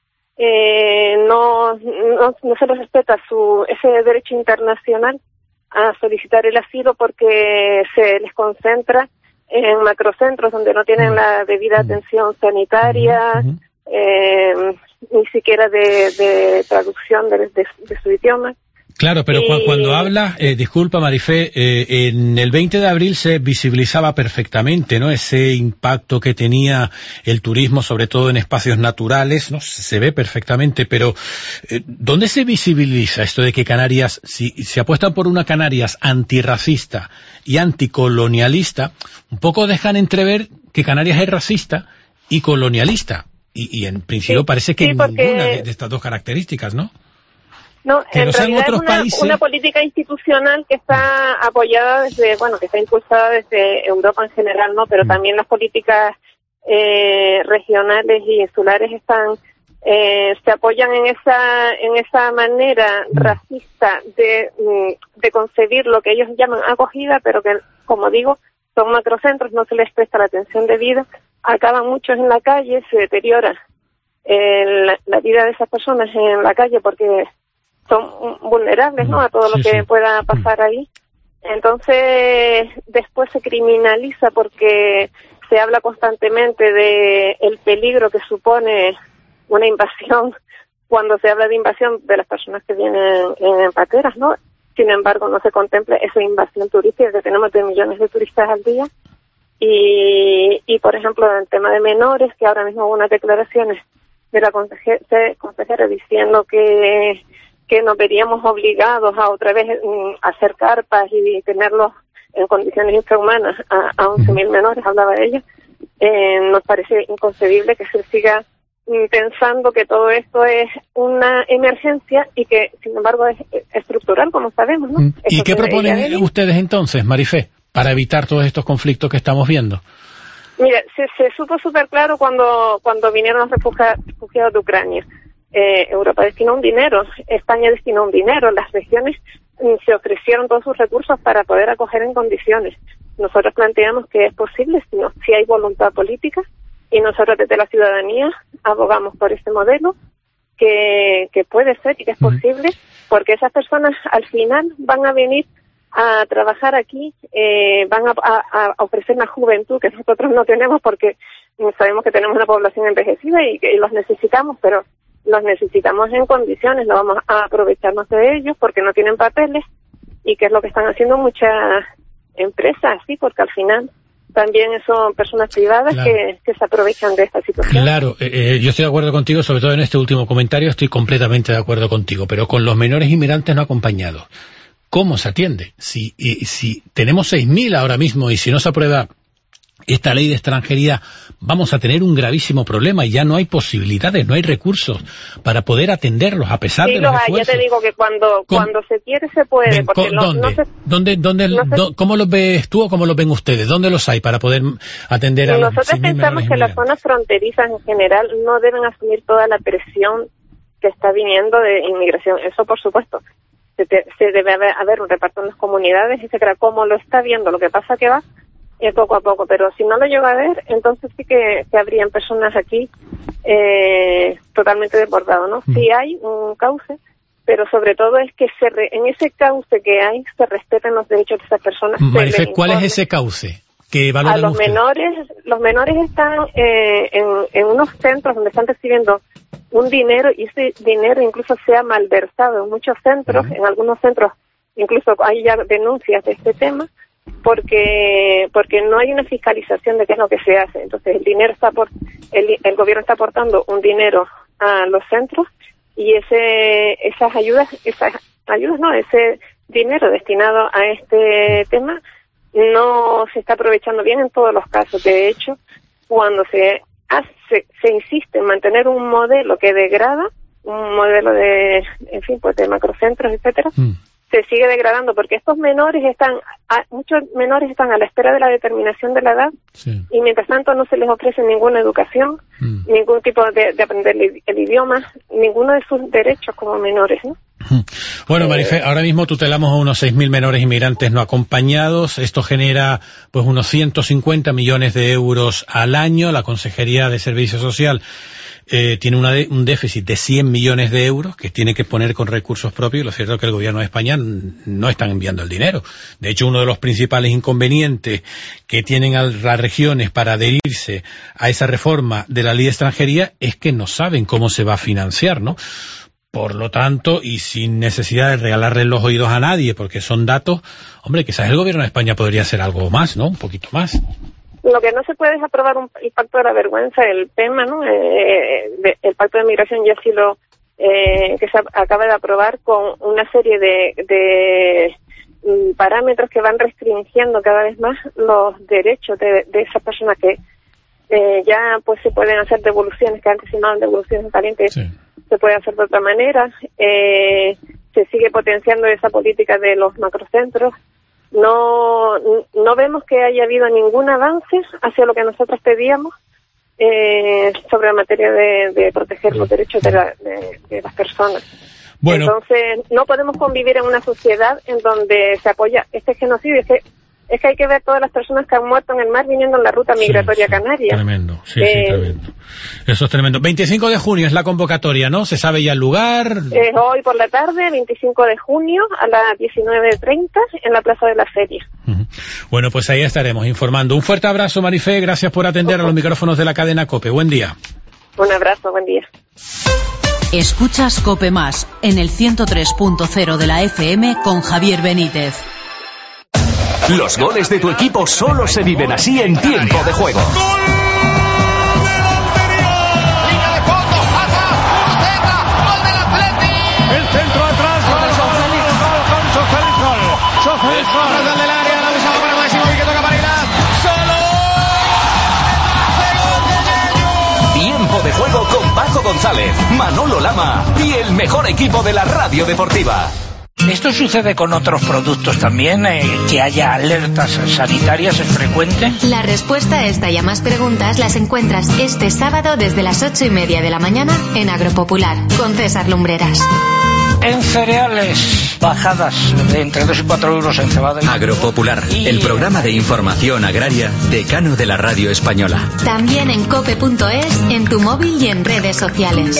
no se les respeta ese derecho internacional a solicitar el asilo porque se les concentra en macrocentros donde no tienen la debida atención sanitaria, ni siquiera de traducción de su idioma. Claro, pero cuando habla, disculpa Marifé, en el 20 de abril se visibilizaba perfectamente, ¿no? Ese impacto que tenía el turismo, sobre todo en espacios naturales, ¿no? Se ve perfectamente, pero ¿dónde se visibiliza esto de que Canarias, si se apuesta por una Canarias antirracista y anticolonialista, un poco dejan entrever que Canarias es racista y colonialista? Y en principio parece que ninguna de estas dos características, ¿no? No, en realidad es una política institucional que está apoyada desde, que está impulsada desde Europa en general, ¿no? Pero también las políticas regionales y insulares se apoyan en esa manera racista de concebir lo que ellos llaman acogida, pero que, como digo, son macrocentros, no se les presta la atención debida, acaban muchos en la calle, se deteriora la vida de esas personas en la calle porque son vulnerables, ¿no?, a todo lo que pueda pasar ahí. Entonces, después se criminaliza porque se habla constantemente de el peligro que supone una invasión cuando se habla de invasión de las personas que vienen en pateras, ¿no? Sin embargo, no se contempla esa invasión turística que tenemos de millones de turistas al día. Y por ejemplo, en el tema de menores, que ahora mismo hubo unas declaraciones de la consejera diciendo que nos veríamos obligados a otra vez hacer carpas y tenerlos en condiciones infrahumanas a 11.000 menores, hablaba de ella. Nos parece inconcebible que se siga pensando que todo esto es una emergencia y que, sin embargo, es estructural, como sabemos, ¿no? ¿Y qué proponen ustedes entonces, Marifé, para evitar todos estos conflictos que estamos viendo? Mira, se supo súper claro cuando vinieron los refugiados de Ucrania. Europa destinó un dinero, España destinó un dinero, las regiones se ofrecieron todos sus recursos para poder acoger en condiciones. Nosotros planteamos que es posible si hay voluntad política, y nosotros desde la ciudadanía abogamos por este modelo que puede ser y que es posible, porque esas personas al final van a venir a trabajar aquí, van a ofrecer una juventud que nosotros no tenemos porque sabemos que tenemos una población envejecida y que los necesitamos, pero los necesitamos en condiciones, no vamos a aprovecharnos de ellos porque no tienen papeles, y que es lo que están haciendo muchas empresas, sí, porque al final también son personas privadas que se aprovechan de esta situación. Claro, yo estoy de acuerdo contigo, sobre todo en este último comentario estoy completamente de acuerdo contigo, pero con los menores inmigrantes no acompañados, ¿cómo se atiende? Si tenemos 6.000 ahora mismo y si no se aprueba esta ley de extranjería, vamos a tener un gravísimo problema y ya no hay posibilidades, no hay recursos para poder atenderlos a pesar de los esfuerzos. Ya te digo que cuando se quiere se puede. Porque ¿Cómo los ves tú o cómo los ven ustedes? ¿Dónde los hay para poder atender a los Nosotros pensamos que las zonas fronterizas en general no deben asumir toda la presión que está viniendo de inmigración. Eso, por supuesto. Se debe haber un reparto en las comunidades, etcétera. Como lo está viendo, lo que pasa que va poco a poco, pero si no lo llega a ver, entonces sí que habrían personas aquí totalmente desbordados, ¿no? Sí hay un cauce, pero sobre todo es que en ese cauce que hay se respeten los derechos de esas personas. Marifé, ¿cuál es ese cauce que valoran los menores están en unos centros donde están recibiendo un dinero, y ese dinero incluso se ha malversado en muchos centros, en algunos centros incluso hay ya denuncias de este tema, porque no hay una fiscalización de qué es lo que se hace. Entonces el gobierno está aportando un dinero a los centros, y ese dinero destinado a este tema no se está aprovechando bien en todos los casos. De hecho, cuando se insiste en mantener un modelo que degrada, un modelo de macrocentros, etcétera, se sigue degradando porque muchos menores están a la espera de la determinación de la edad, y mientras tanto no se les ofrece ninguna educación, ningún tipo de aprender el idioma, ninguno de sus derechos como menores, ¿no? Bueno, Marifé, ahora mismo tutelamos a unos 6.000 menores inmigrantes no acompañados. Esto genera pues unos 150 millones de euros al año. La Consejería de Servicio Social tiene un déficit de 100 millones de euros que tiene que poner con recursos propios. Lo cierto es que el gobierno de España no están enviando el dinero. De hecho, uno de los principales inconvenientes que tienen las regiones para adherirse a esa reforma de la ley de extranjería es que no saben cómo se va a financiar, ¿no? Por lo tanto, y sin necesidad de regalarle los oídos a nadie, porque son datos, hombre, quizás el gobierno de España podría hacer algo más, ¿no? Un poquito más. Lo que no se puede es aprobar el pacto de la vergüenza, el PEMA, ¿no? El pacto de migración ya sí lo que se acaba de aprobar, con una serie de parámetros que van restringiendo cada vez más los derechos de esas personas que ya pues se pueden hacer devoluciones, que antes se llamaban devoluciones calientes, sí. Se puede hacer de otra manera. Se sigue potenciando esa política de los macrocentros. No vemos que haya habido ningún avance hacia lo que nosotros pedíamos sobre la materia de proteger los derechos de las personas. Bueno. Entonces, no podemos convivir en una sociedad en donde se apoya este genocidio. Es que hay que ver todas las personas que han muerto en el mar viniendo en la ruta migratoria canaria. Tremendo, sí, tremendo. Eso es tremendo. 25 de junio es la convocatoria, ¿no? ¿Se sabe ya el lugar? Hoy por la tarde, 25 de junio, a las 19:30, en la Plaza de la Feria. Bueno, pues ahí estaremos informando. Un fuerte abrazo, Marifé. Gracias por atender a los micrófonos de la cadena COPE. Buen día. Un abrazo, buen día. Escuchas COPE Más en el 103.0 de la FM con Javier Benítez. Los goles de tu equipo solo se viven así en tiempo de juego. El centro atrás, gol del área, la usaba para Máximo y que toca para Aguilar. Solo Tiempo de juego con Paco González, Manolo Lama y el mejor equipo de la radio deportiva. ¿Esto sucede con otros productos también? ¿Que haya alertas sanitarias es frecuente? La respuesta a esta y a más preguntas las encuentras este sábado desde las 8:30 de la mañana en Agropopular, con César Lumbreras. En cereales, bajadas de entre 2 y 4 euros en cebada. Agropopular, el programa de información agraria decano de la radio española. También en cope.es, en tu móvil y en redes sociales.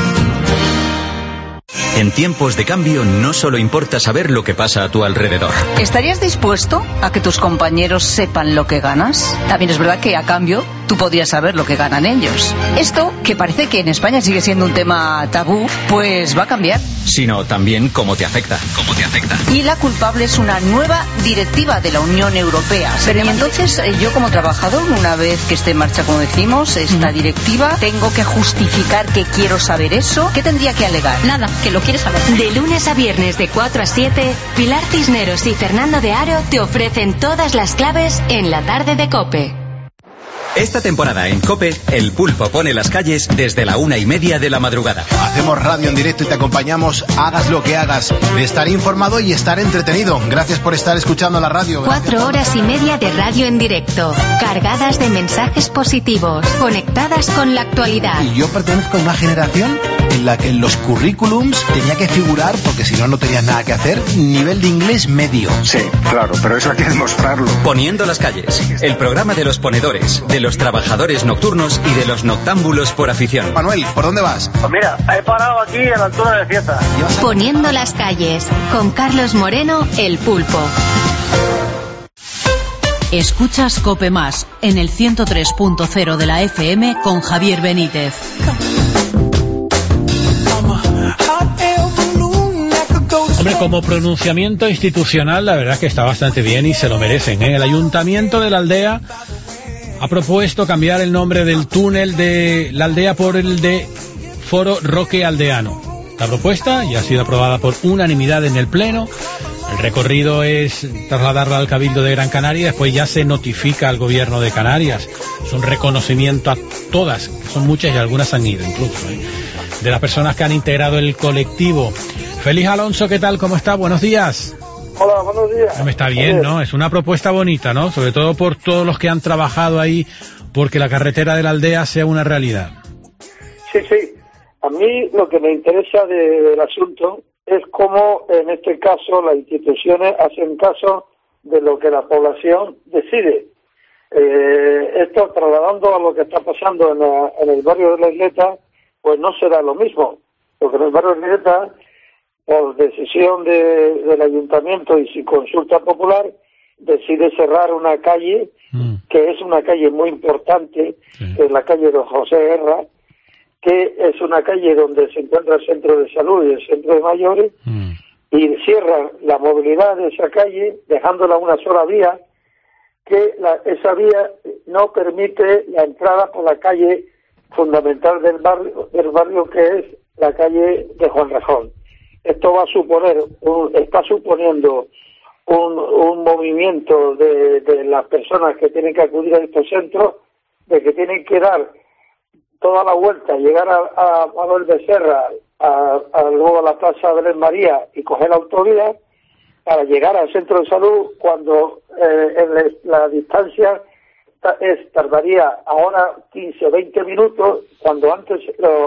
En tiempos de cambio no solo importa saber lo que pasa a tu alrededor. ¿Estarías dispuesto a que tus compañeros sepan lo que ganas? También es verdad que a cambio tú podrías saber lo que ganan ellos. Esto, que parece que en España sigue siendo un tema tabú, pues va a cambiar. Sino también cómo te afecta. Y la culpable es una nueva directiva de la Unión Europea. Pero y entonces yo como trabajador, una vez que esté en marcha, como decimos, esta directiva, tengo que justificar que quiero saber eso. ¿Qué tendría que alegar? Nada, que lo quieres saber. De lunes a viernes de 4 a 7, Pilar Cisneros y Fernando de Aro te ofrecen todas las claves en la tarde de COPE. Esta temporada en COPE, el Pulpo pone las calles desde la 1:30 de la madrugada. Hacemos radio en directo y te acompañamos, hagas lo que hagas, de estar informado y estar entretenido. Gracias por estar escuchando la radio. 4 horas y media de radio en directo, cargadas de mensajes positivos, conectadas con la actualidad. Y yo pertenezco a una generación en la que en los currículums tenía que figurar, porque si no, no tenías nada que hacer, nivel de inglés medio. Sí, claro, pero eso hay que demostrarlo. Poniendo las calles, el programa de los ponedores, de los trabajadores nocturnos y de los noctámbulos por afición. Manuel, ¿por dónde vas? Pues mira, he parado aquí a la altura de Cieza. Poniendo las calles, con Carlos Moreno, el Pulpo. Escuchas COPE Más en el 103.0 de la FM con Javier Benítez. Hombre, como pronunciamiento institucional, la verdad es que está bastante bien y se lo merecen, ¿eh? El Ayuntamiento de la Aldea ha propuesto cambiar el nombre del túnel de la aldea por el de Foro Roque Aldeano. La propuesta ya ha sido aprobada por unanimidad en el Pleno. El recorrido es trasladarla al Cabildo de Gran Canaria y después ya se notifica al Gobierno de Canarias. Es un reconocimiento a todas, que son muchas y algunas han ido incluso, de las personas que han integrado el colectivo. Félix Alonso, ¿qué tal? ¿Cómo está? Buenos días. Hola, buenos días. Está bien, ¿no? Es una propuesta bonita, ¿no? Sobre todo por todos los que han trabajado ahí, porque la carretera de la aldea sea una realidad. Sí. A mí lo que me interesa del asunto es cómo, en este caso, las instituciones hacen caso de lo que la población decide. Esto, trasladando a lo que está pasando en el barrio de la Isleta, pues no será lo mismo, porque en el barrio de la Isleta, por decisión del ayuntamiento y sin consulta popular, decide cerrar una calle, que es una calle muy importante, que es la calle de José Guerra, que es una calle donde se encuentra el centro de salud y el centro de mayores, y cierran la movilidad de esa calle, dejándola una sola vía, que esa vía no permite la entrada por la calle fundamental del barrio, que es la calle de Juan Rejón. Esto va a suponer, está suponiendo un movimiento de las personas que tienen que acudir a estos centros, de que tienen que dar toda la vuelta, llegar a Manuel Becerra, luego a la Plaza Belén María y coger la autovía para llegar al centro de salud, cuando la distancia tardaría ahora 15 o 20 minutos, cuando antes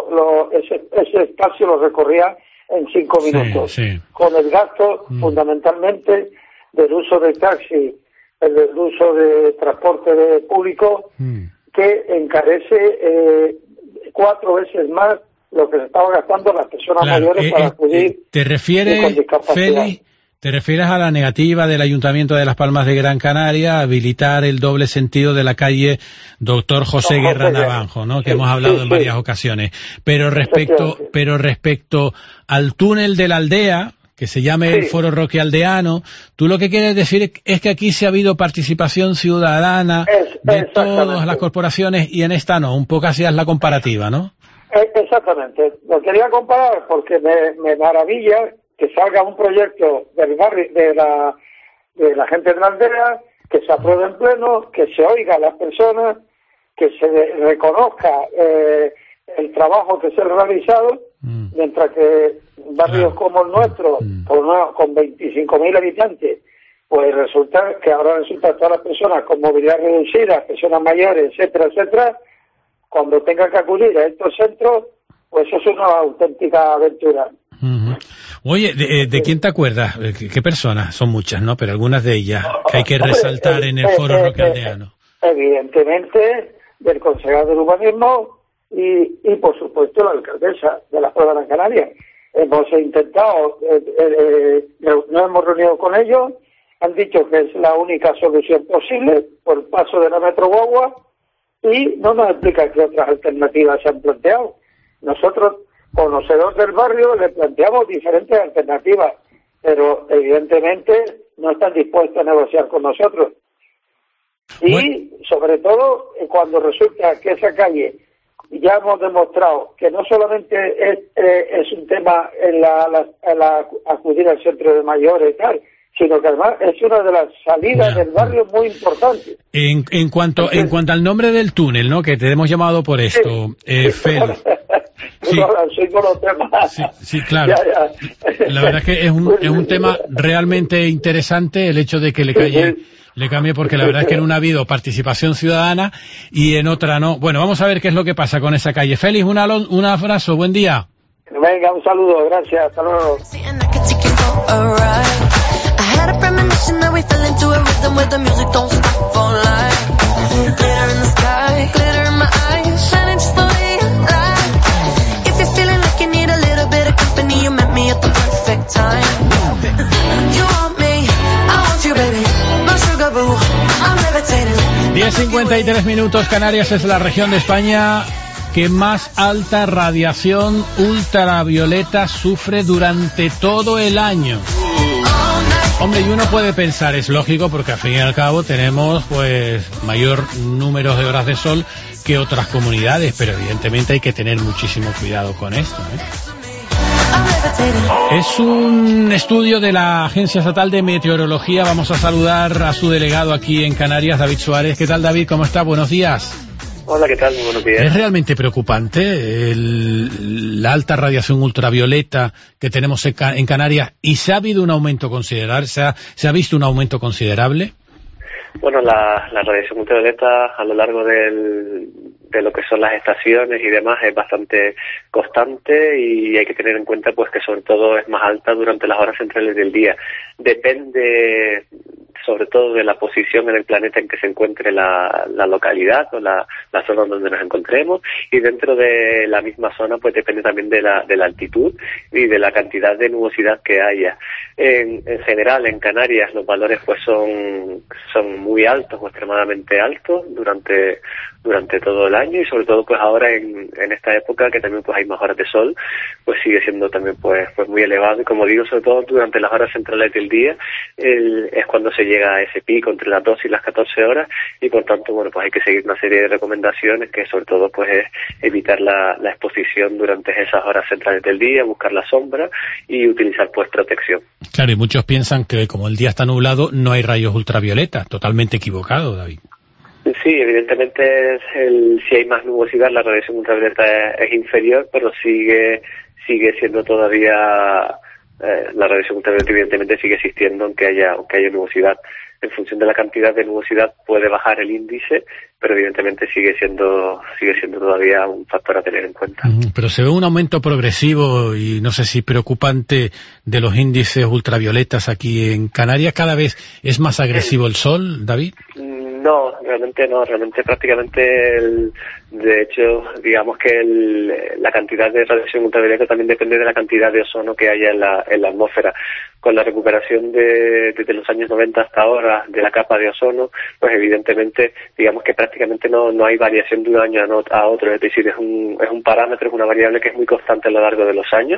ese espacio lo recorría en 5 minutos, sí. Con el gasto fundamentalmente del uso del taxi, el uso de transporte público, que encarece 4 veces más lo que se estaba gastando las personas mayores para acudir. ¿Te refieres, Félix, te refieres a la negativa del Ayuntamiento de Las Palmas de Gran Canaria a habilitar el doble sentido de la calle Doctor José Guerra Navanjo, ¿no? Que hemos hablado en varias ocasiones. Pero respecto al túnel de la aldea, que se llame el Foro Roque Aldeano, tú lo que quieres decir es que aquí sí ha habido participación ciudadana de todas las corporaciones y en esta no, un poco hacías la comparativa, ¿no? Exactamente, lo quería comparar porque me maravilla que salga un proyecto del barrio, de la gente de la aldea, que se apruebe en pleno, que se oiga a las personas, que se reconozca el trabajo que se ha realizado, mientras que barrios como el nuestro, con 25.000 habitantes, pues resulta que todas las personas con movilidad reducida, personas mayores, etcétera, etcétera, cuando tengan que acudir a estos centros, pues eso es una auténtica aventura. Oye, ¿de quién te acuerdas? ¿Qué personas? Son muchas, ¿no? Pero algunas de ellas que hay que resaltar en el Foro Roque Aldeano. Evidentemente, del concejal del urbanismo y por supuesto, la alcaldesa de las Palmas de Gran Canaria. Hemos intentado, nos hemos reunido con ellos, han dicho que es la única solución posible por el paso de la Metro Guagua y no nos explican qué otras alternativas se han planteado. Nosotros, conocedores del barrio, le planteamos diferentes alternativas, pero evidentemente no están dispuestos a negociar con nosotros. Y sobre todo cuando resulta que esa calle, ya hemos demostrado que no solamente es un tema en la acudir al centro de mayores y tal, sino que además es una de las salidas del barrio muy importante. En cuanto al nombre del túnel, ¿no? Que te hemos llamado por esto, Félix. Sí, claro. La verdad es que es un tema realmente interesante el hecho de que le cambie, porque la verdad es que en una ha habido participación ciudadana y en otra no. Bueno, vamos a ver qué es lo que pasa con esa calle. Félix, un abrazo, buen día. Venga, un saludo, gracias, hasta luego. Diez 53 minutos. Canarias es la región de España que más alta radiación ultravioleta sufre durante todo el año. Hombre, y uno puede pensar, es lógico, porque al fin y al cabo tenemos pues mayor número de horas de sol que otras comunidades, pero evidentemente hay que tener muchísimo cuidado con esto, Es un estudio de la Agencia Estatal de Meteorología. Vamos a saludar a su delegado aquí en Canarias, David Suárez. ¿Qué tal, David? ¿Cómo está? Buenos días. Hola, ¿qué tal? Muy buenos días. ¿Es realmente preocupante la alta radiación ultravioleta que tenemos en Canarias y se ha habido un aumento considerable? ¿Se ha visto un aumento considerable? Bueno, la radiación ultravioleta a lo largo de lo que son las estaciones y demás es bastante constante y hay que tener en cuenta pues que sobre todo es más alta durante las horas centrales del día. Depende sobre todo de la posición en el planeta en que se encuentre la localidad o la zona donde nos encontremos, y dentro de la misma zona pues depende también de la altitud y de la cantidad de nubosidad que haya. En general en Canarias los valores pues son muy altos o extremadamente altos durante todo el año, y sobre todo pues ahora en esta época que también pues hay más horas de sol, pues sigue siendo también pues muy elevado, y como digo, sobre todo durante las horas centrales del día es cuando se llega a ese pico entre las 12 y las 14 horas, y por tanto bueno pues hay que seguir una serie de recomendaciones, que sobre todo pues es evitar la exposición durante esas horas centrales del día, buscar la sombra y utilizar pues protección. Claro, y muchos piensan que como el día está nublado no hay rayos ultravioleta. Totalmente equivocado, David. Sí, evidentemente si hay más nubosidad la radiación ultravioleta es inferior, pero sigue siendo todavía la radiación ultravioleta evidentemente sigue existiendo aunque haya nubosidad. En función de la cantidad de nubosidad puede bajar el índice, pero evidentemente sigue siendo todavía un factor a tener en cuenta. Pero se ve un aumento progresivo y no sé si preocupante de los índices ultravioletas aquí en Canarias. ¿Cada vez es más agresivo el sol, David? No, realmente prácticamente de hecho, digamos que la cantidad de radiación ultravioleta también depende de la cantidad de ozono que haya en la atmósfera. Con la recuperación desde los años 90 hasta ahora de la capa de ozono, pues evidentemente digamos que prácticamente no hay variación de un año a otro, es decir, es un parámetro, es una variable que es muy constante a lo largo de los años,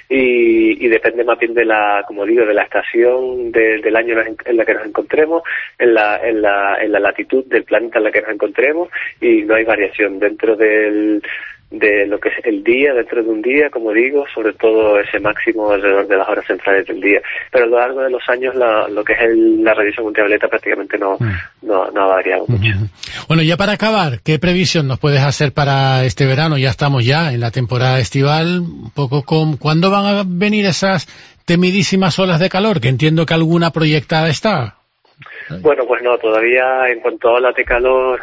y depende más bien de como digo, de la estación del año en la que nos encontremos, en la latitud del planeta en la que nos encontremos, y no hay variación dentro de lo que es el día, dentro de un día, como digo, sobre todo ese máximo alrededor de las horas centrales del día. Pero a lo largo de los años lo que es la radiación ultravioleta prácticamente no ha variado mucho. Bueno, ya para acabar, ¿qué previsión nos puedes hacer para este verano? Ya estamos en la temporada estival, un poco ¿cuándo van a venir esas temidísimas olas de calor? Que entiendo que alguna proyectada está. Bueno, pues no, todavía en cuanto a olas de calor,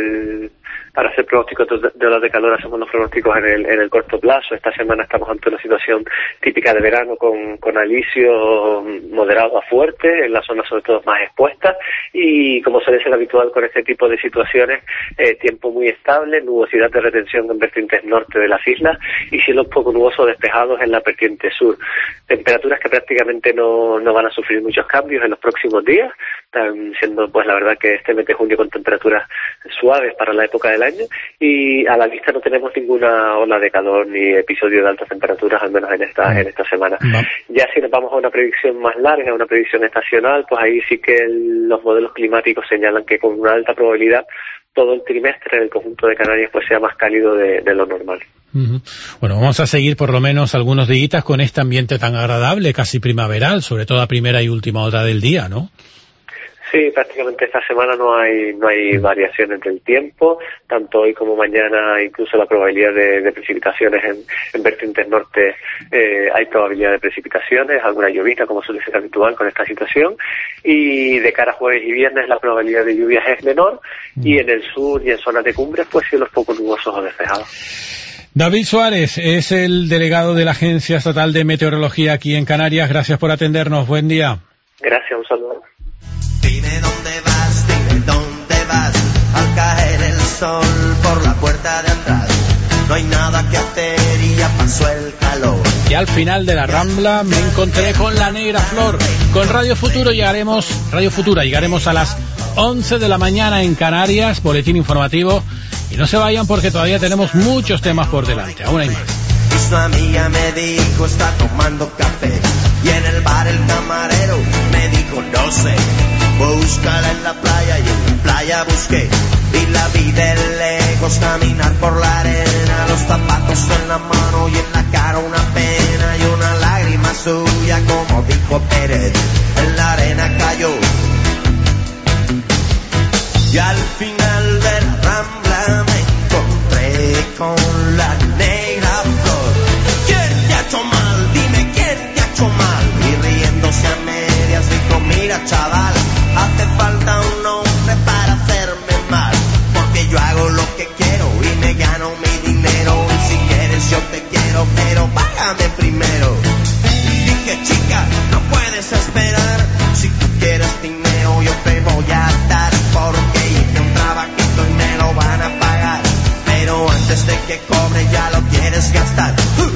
para hacer pronósticos de olas de calor hacemos los pronósticos en el corto plazo. Esta semana estamos ante una situación típica de verano con alisio moderado a fuerte en las zonas sobre todo más expuestas, y como suele ser habitual con este tipo de situaciones, tiempo muy estable, nubosidad de retención en vertientes norte de las islas y cielos poco nubosos despejados en la vertiente sur. Temperaturas que prácticamente no van a sufrir muchos cambios en los próximos días, están siendo pues la verdad que este mes de junio con temperaturas suaves para la época del año, y a la vista no tenemos ninguna ola de calor ni episodio de altas temperaturas, al menos en esta semana. Ya si nos vamos a una predicción más larga, una predicción estacional, pues ahí sí que los modelos climáticos señalan que con una alta probabilidad todo el trimestre en el conjunto de Canarias pues sea más cálido de lo normal. Bueno, vamos a seguir por lo menos algunos días con este ambiente tan agradable, casi primaveral, sobre todo a primera y última hora del día, ¿no? Sí, prácticamente esta semana no hay variaciones del tiempo, tanto hoy como mañana, incluso la probabilidad de precipitaciones en vertientes norte, hay probabilidad de precipitaciones, alguna llovizna como suele ser habitual con esta situación, y de cara a jueves y viernes la probabilidad de lluvias es menor, y en el sur y en zonas de cumbres pues cielos poco nubosos o despejados. David Suárez es el delegado de la Agencia Estatal de Meteorología aquí en Canarias. Gracias por atendernos. Buen día. Gracias, un saludo. Dime dónde vas, al caer el sol por la puerta de atrás. No hay nada que hacer y ya pasó el calor. Y al final de la Rambla me encontré con la Negra Flor. Con Radio Futura llegaremos a las 11 de la mañana en Canarias, boletín informativo. Y no se vayan porque todavía tenemos muchos temas por delante. Aún hay más. Una amiga me dijo está tomando café, y en el bar el camarero me dijo no sé. Búscala en la playa y en la playa busqué, y la vi de lejos caminar por la arena, los zapatos en la mano y en la cara una pena y una lágrima suya, como dijo Pérez, en la arena cayó. Y al final de la Rambla me encontré con la Negra Flor. ¿Quién te ha hecho mal? Dime quién te ha hecho mal. Y riéndose a medias dijo mira chaval, hace falta un hombre para hacerme mal, porque yo hago lo que quiero y me gano mi dinero, y si quieres yo te quiero pero págame primero. Y dije chica no puedes esperar, si tú quieres dinero dinero yo te voy a dar, porque hice un trabajito y me lo van a pagar. Pero antes de que cobre ya lo quieres gastar.